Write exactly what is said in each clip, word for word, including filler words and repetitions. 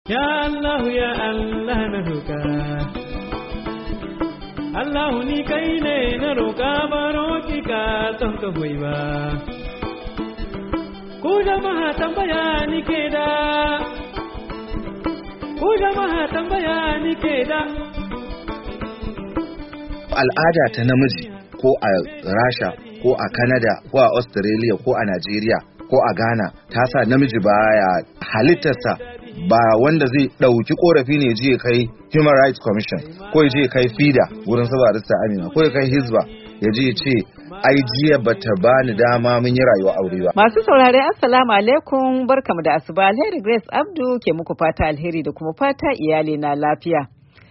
Ya Allah ya Allah na roƙa Allah ni kai ne na roƙa baro ki ka ton ka hoyi ba ku jama'a tambaya ni ke da ku jama'a tambaya ni ke da al'ada ta namiji ko a Rasha ko a Canada ko a Australia ko a Nigeria ko a Ghana ta sa namiji baya halittarsa ba wanda zai dauki korafi ne je kai Human Rights Commission ko je kai FIDA wurin su barista Amina ko kai Hizba ya je ce ai jiya bata bani dama mun yi rayuwa aure ba. Masu saurare assalamu alaikum barkamu da asuba. Alheri Grace Abdu ke muku fata alheri da kuma fata iyali na lafiya.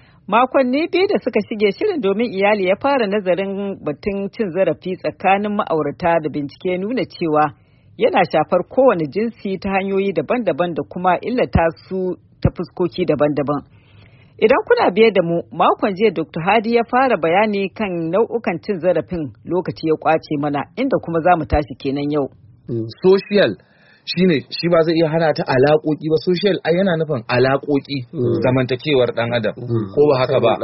Makonni biyu da suka shige shirin domin iyali ya fara nazarin batun cin zarafi tsakanin ma'aurata da bincike nuna cewa yana shafar kowane jinsi ta hanyoyi daban-daban da kuma illata su ta fuskoki daban-daban. Idan kuna biye da mu, makon jiya Doctor Hadi ya fara bayani kan nau'ukan cin zarafin lokaci ya kwace mana inda kuma za mu tashi kenan yau. Social shine shi ba zai iya hana ta alaƙoƙi ba. Social ai yana nufin alaƙoƙi zamantakewar ɗan adam ko ba haka ba.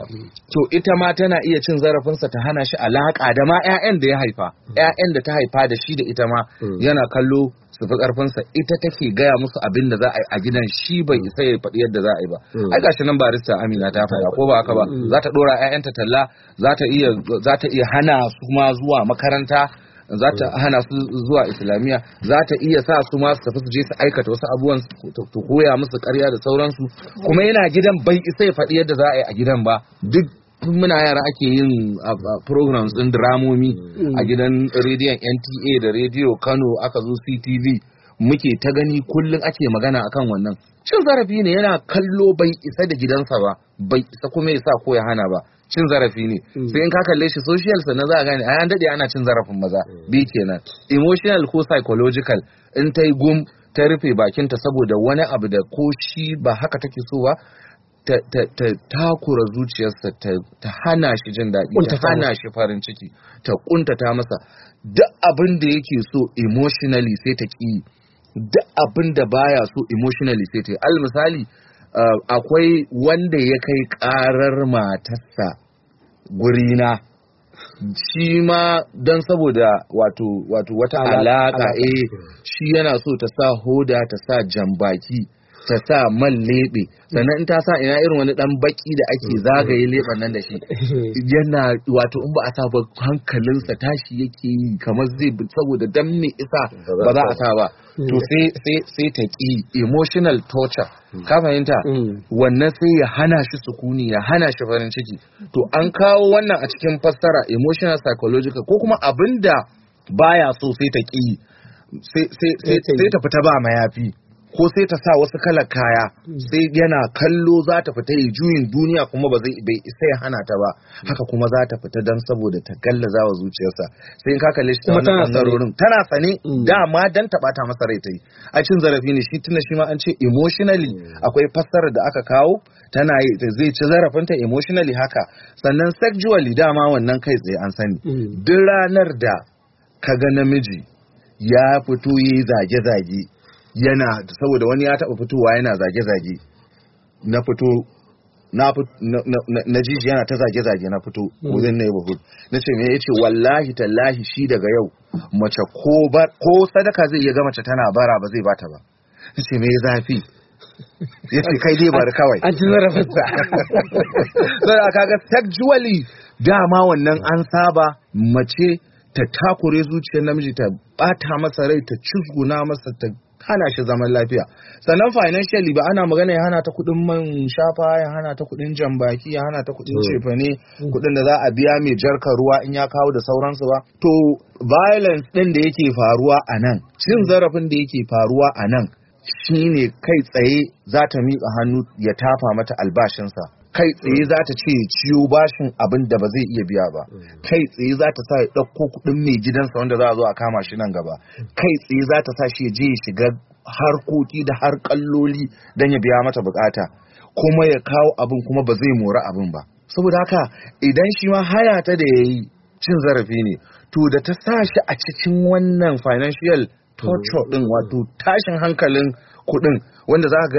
To ita ma tana iya cin zarafinsa ta hana shi alaƙa da ma 'ya'yan da ya haifa, 'ya'yan da ta haifa da shi da ita ma yana kallo su fi ƙarfinsa, ita take gaya musu abin da za a yi a gidan, shi bai isa ya faɗi yadda za a yi ba. Ai gashi nan barista Amina ta faɗa ko ba haka ba, za ta ɗora 'ya'yanta talla, za ta iya za ta iya hana su ma zuwa makaranta, za ta hana su zuwa islamiyya, za ta iya sa su ma su tafi su je su aikata wasu abubuwan su koya musu ƙarya da sauransu, kuma yana gidan bai isa ya faɗi yadda za a yi a gidan ba. Duk muna yara ake yin programs ɗin dramomi a gidan rediyon N T A da rediyo Kano, aka zo C T V muke ta gani, kullum ake magana akan wannan. Cin zarafi ne, yana kallo bai isa da gidansa ba, bai isa kuma ya sa ko ya hana ba. Cin zarafi ne sai in ka kalle shi social sannan za a gane ai an dade ana cin zarafin maza. Bi kenan emotional ko psychological, in ta yi gum ta rufe bakinta saboda wani abu da ko shi ba haka take so ba, ta takura zuciyarsa, ta hana shi jin daɗi, ta hana shi farin ciki, ta kuntata masa. Duk abin da yake so emotionally sai ta ki, duk abin da baya so emotionally sai ta yi. Al misali, Uh, akwai wanda ya kai karar matarsa gurina, shi ma don saboda wato wato wata alaka, eh shi yana so ta sa hoda, ta sa jambaki, ta sa man lebe, sannan in ta sa ina irin wani dan baki da ake zagaye leban nan da shi, yana wato in ba a sa ba hankalinsa tashi yake yi kamar zai, saboda dan me isa ba za a sa ba. To sai sai sai ta ki, emotional torture, ka fahimta? Wannan sai ya hana shi sukuni, ya hana shi farin ciki. To an kawo wannan a cikin fassara emotional psychological, ko kuma abinda baya so sai ta ki, sai sai sai ta fita ba mayafi, ko sai ta sa wasu kalar kaya, sai yana kallo za ta fita yi juyin duniya kuma ba zai bai isa ya hana ta ba. Haka kuma za ta fita dan saboda ta gallaza wa zuciyarsa. Sai in ka kalle shi ta wannan bangarorin tana sane dama dan ta bata masa rai ta yi. A cin zarafi ne shi, tunda shi ma an ce emotionally akwai fassarar da aka kawo, tana yi zai ci zarafinta emotionally haka. Sannan sexually dama wannan kai tsaye an sani. Duk ranar da ka ga namiji ya fito yi zage-zage, yana saboda wani ya taɓa fitowa yana zage-zage, na fito na na jiji yana ta zage-zage, na fito within neighborhood, na ce me yace wallahi tallahi shi daga yau mace ko ba ko sadaka zai iya ga mace tana bara ba zai bata ba. Na ce me zafi, yace kai dai bari kawai an ci zarafin sa. Sai kaga sexually dama wannan an saba mace ta takure zuciyar namiji, ta bata masa rai, ta cusguna masa, ta hana shi zaman lafiya. Sannan financially ba ana magana ya hana ta kudin man shafa, ya hana ta kudin jambaki, ya hana ta kudin cefane, kudin da za a biya mai jarkar ruwa in ya kawo da sauransu ba. To violence din da yake faruwa a nan, cin zarafin da yake faruwa a nan shine kai tsaye za ta miƙa hannu ya tafa mata albashinsa, kai tsaye za ta ce ciyo bashin abin da ba zai iya biya ba, kai tsaye za ta sa ya ɗauko kuɗin mai gidansa wanda za a zo a kama shi nan gaba, kai tsaye za ta sa shi ya je ya shiga harkoki da har kalloli don ya biya mata bukata, kuma ya kawo abin kuma ba zai mora abin ba. Saboda haka idan shi ma haya ta da ya yi cin zarafi ne, to da ta sa shi a cikin wannan financial torture din, wato tashin hankalin kuɗin, wanda za ga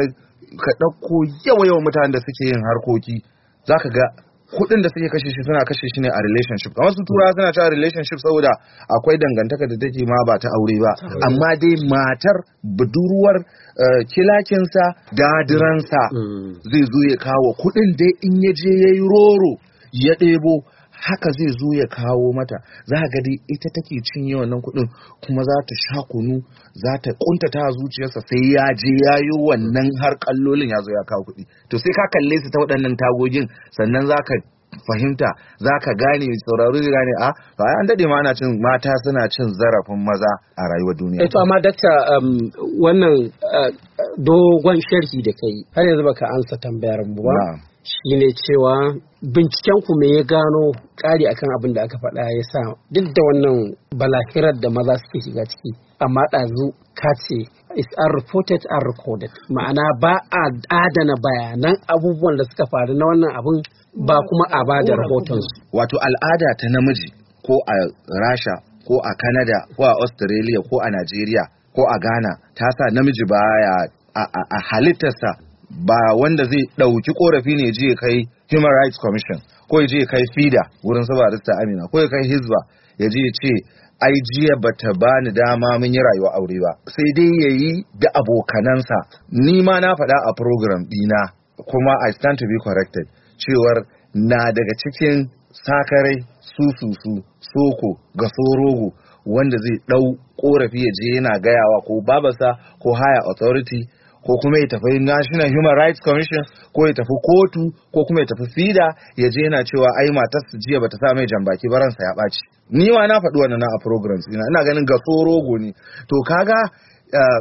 ka ɗauko yawa-yawan mutanen da suke yin harkoki zaka ga kuɗin da suke kashe shi suna kashe shi ne a relationship. Kamar su turawa suna cewa relationship saboda akwai dangantaka da take ma ba ta aure ba, amma dai matar budurwar uh, kilakinsa dadiransa zai zo ya kawo kuɗin dai in ya je ya yi roro ya ɗebo haka zai zo ya kawo mata. Za ga dai ita take cinye wannan kuɗin kuma za ta sha kunu, za ta kuntata zuciyarsa sai ya je ya yi wannan har kallolin ya zo ya kawo kuɗi. To sai ka kalle su ta waɗannan tagogin sannan za ka fahimta, za ka gane, sauraro zai gane a ba an daɗe ma ana cin mata suna cin zarafin maza a rayuwar duniya. Eto amma dakta um, wannan uh, dogon sharhi da kai har yanzu baka ansa tambayar mu ba. Shi ne cewa binciken ku me ya gano ƙari akan abin da aka faɗa ya sa duk da wannan balahirar da maza suke shiga ciki amma ɗazu ka ce is unreported and recorded, ma'ana ba a adana bayanan abubuwan da suka faru na wannan abin ba kuma a ba da rahotonsu. Wato al'ada ta namiji ko a Rasha ko a Canada ko a Australia ko a Nigeria ko a Ghana ta sa namiji baya a halittarsa ba wanda zai ɗauki ƙorafi ne je kai Human Rights Commission ko ya je kai FIDA wurin su barista Amina ko ya kai Hizba ya je ce ai jiya bata bani dama mun yi rayuwa aure ba, sai dai yayi da abokanansa. Ni ma na faɗa a program ɗina kuma I stand to be corrected cewar na daga cikin sakarai sususu soko ga sorogo wanda zai ɗau ƙorafi ya je yana gayawa ko babasa ko higher authority ko kuma ya tafi National Human Rights Commission ko ya tafi kotu ko kuma ya tafi FIDA ya je yana cewa ai matarsa jiya bata sa mai jambaki ba ransa ya ɓaci. Ni ma na faɗi wannan a programs ina ina ganin ga sorogo ne. To kaga uh,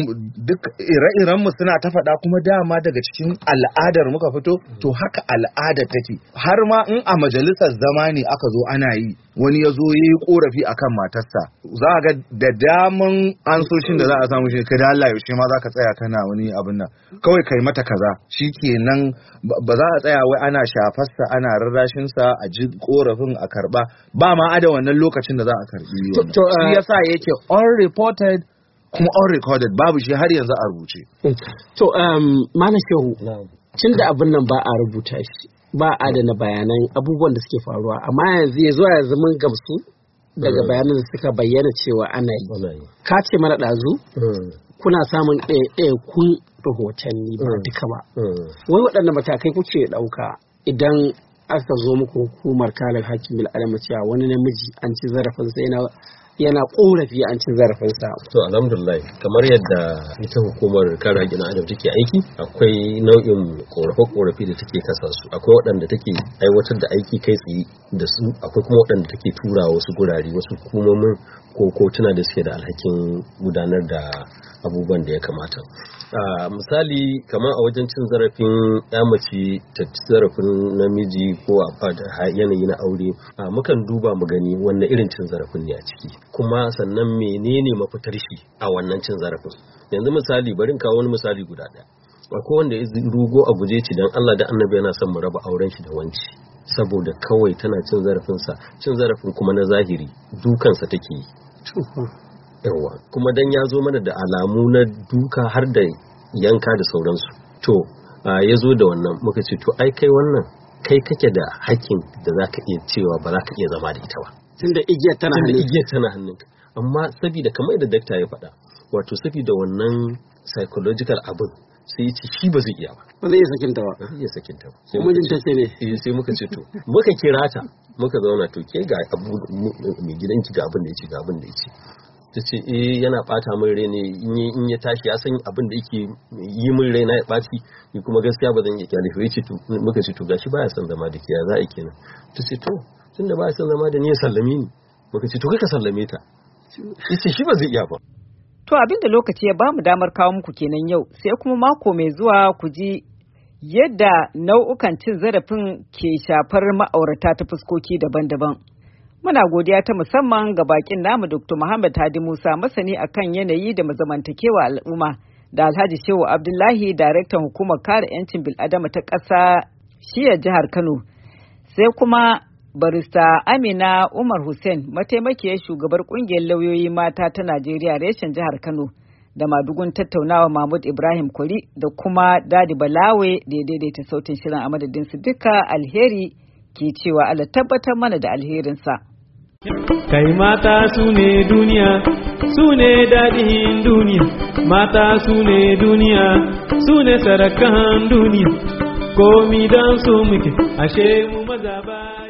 duk ire-irenmu suna ta faɗa kuma dama daga cikin al'adar muka fito, to haka al'adar take. Har ma in a majalisar zamani aka zo ana yi wani ya zo ya yi korafi a kan matarsa, za a ga da daman ansoshin da za a samu shi kai da Allah yaushe ma za ka tsaya kana wani abin nan kawai kai mata kaza shi kenan. Ba za a tsaya wai ana shafarsa ana rarrashinsa a ji korafin a karba ba ma ada wannan lokacin da za a karbi wannan. Shi yasa yake unreported kuma unrecorded, babu shi har yanzu a rubuce. To um, Malam Shehu, tun da abin nan ba a rubuta shi ba adana bayanan abubuwan da suke faruwa, amma yanzu ya zo yanzu mun gamsu daga bayanan da suka bayyana cewa ana yi. Ka ce mana ɗazu kuna samun ɗaya kun rahotanni ba duka ba. Wai waɗannan matakai kuke ɗauka idan aka zo muku hukumar kare hakkin bil'adama cewa wani namiji an ci zarafinsa yana yana korafi an cin zarafinsa? To alhamdulillah, kamar yadda ita hukumar kare haƙƙin adam take aiki, akwai nau'in korafe-korafe da take kasa su. Akwai waɗanda take aiwatar da aiki kai tsaye da su, akwai kuma waɗanda take tura wasu gurare, wasu hukumomin ko kotuna da suke da alhakin gudanar da abubuwan da ya kamata. Uh, misali kamar a wajen cin zarafin ya mace ta zarafin namiji ko a yanayi na aure, uh, mukan duba mu gani wannan irin cin zarafin ne a ciki, kuma sannan menene mafitar shi a wannan cin zarafin. Yanzu misali bari kawo wani misali guda ɗaya. Akwai wanda ya rugo a guje ci dan Allah da Annabi yana son mu raba auren shi da wanci saboda kawai tana cin zarafinsa, cin zarafin kuma na zahiri dukansa take yi. Yawa kuma dan ya zo mana da alamu na duka har da yanka da sauransu, to ya zo da wannan muka ce to ai kai wannan kai kake da hakkin da za ka iya cewa ba za ka iya zama da ita ba tunda igiyar tana hannunka. igiyar tana hannunka amma saboda kamar da dakta ya faɗa, wato saboda wannan psychological abin sai ya ce shi ba zai iya ba ba zai iya sakinta ba ba zai iya sakinta ba sai mijin ta ce ne sai muka ce to muka kira ta muka zauna to ke ga abu mai gidanki ga abin da yake ga abin da yake ta ce eh yana bata min rai ne in ya tashi ya san abin da yake yi min rai na ya baci ni kuma gaskiya ba zan iya kyale shi yace to muka ce to gashi baya son zama da ke ya za a kenan ta ce to tunda baya son zama da ni ya sallame ni muka ce to kai ka sallame ta yace shi ba zai iya ba. To abinda lokaci ya bamu damar kawo muku kenan yau, sai kuma mako mai zuwa ku ji yadda nau'ukan cin zarafin ke shafar ma'aurata ta fuskoki daban-daban. Muna godiya ta musamman ga bakin namu Doctor Muhammad Hadi Musa, masani akan yanayi da zamantakewa al'umma, da Alhaji Shehu Abdullahi, daraktan hukumar kare 'yancin bil'adama ta ƙasa shiyar jihar Kano, sai kuma Barista Amina Umar Hussein, mataimakiyar shugabar kungiyar lauyoyi mata ta Najeriya reshen jihar Kano, da madugun tattaunawa Mahmud Ibrahim Kwari da kuma Dadi Balawe da ya daidaita sautin shirin a madadin su duka alheri ke cewa Allah tabbatar mana da alherinsa. Kai mata su ne duniya, su ne daɗin duniya, mata su ne duniya, su ne sarakan duniya, komi don su muke, ashe mu maza ba.